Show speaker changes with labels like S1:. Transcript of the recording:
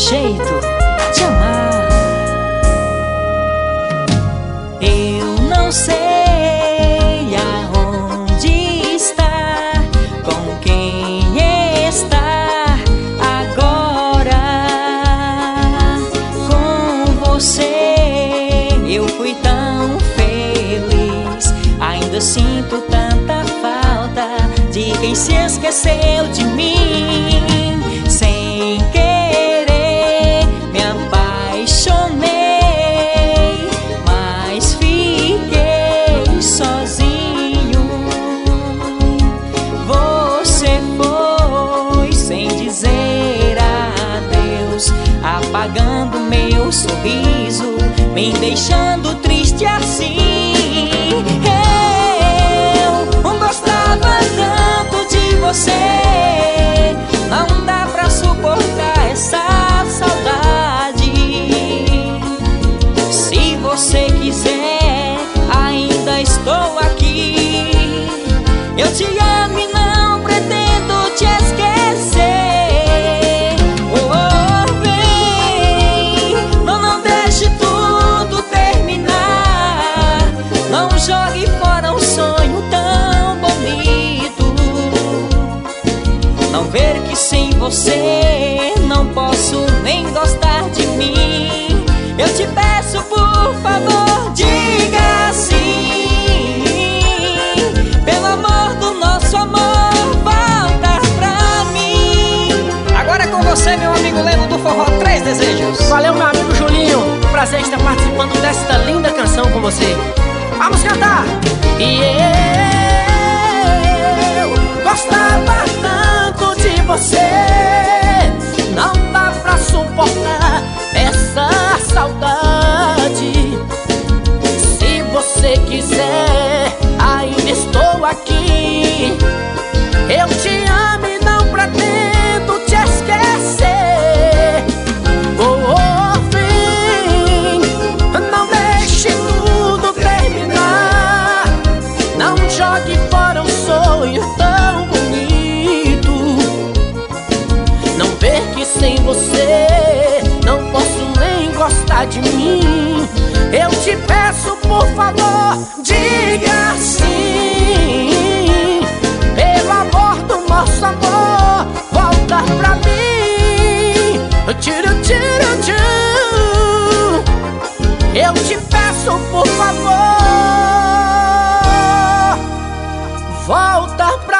S1: jeito de amar. Eu não sei aonde está, com quem está agora. Com você eu fui tão feliz, ainda sinto tanta falta de quem se esqueceu de mim. Sem querer me apaixonei, mas fiquei sozinho. Você foi sem dizer adeus, apagando meu sorriso, me deixando triste assim. Eu gostava tanto de você, não dá pra suportar essa saudade. Se você quiser, ainda estou aqui. Eu te amo e não pretendo te esquecer. Oh, vem, não deixe tudo terminar. Não jogue fora um sonho tão bonito. Não ver que sem você não posso nem gostar de mim. Eu te peço, por favor, diga sim. Pelo amor do nosso amor, volta pra mim. Agora é com você, meu amigo Leno do Forró 3 Desejos.
S2: Valeu, meu amigo Julinho, prazer estar participando desta linda canção com você. Vamos cantar! E eu gostava tanto de você, não dá pra suportar essa saudade. Se você quiser, ainda estou aqui. Eu te amo e não pretendo te esquecer. Oh, vem, não deixe tudo terminar. Não jogue fora um sonho tão bonito. Não ver que sem você não posso nem gostar de mim. Eu te peço, por favor, diga sim. Pelo amor do nosso amor, volta pra mim. Tiro, tiro, tiro. Eu te peço, por favor, volta pra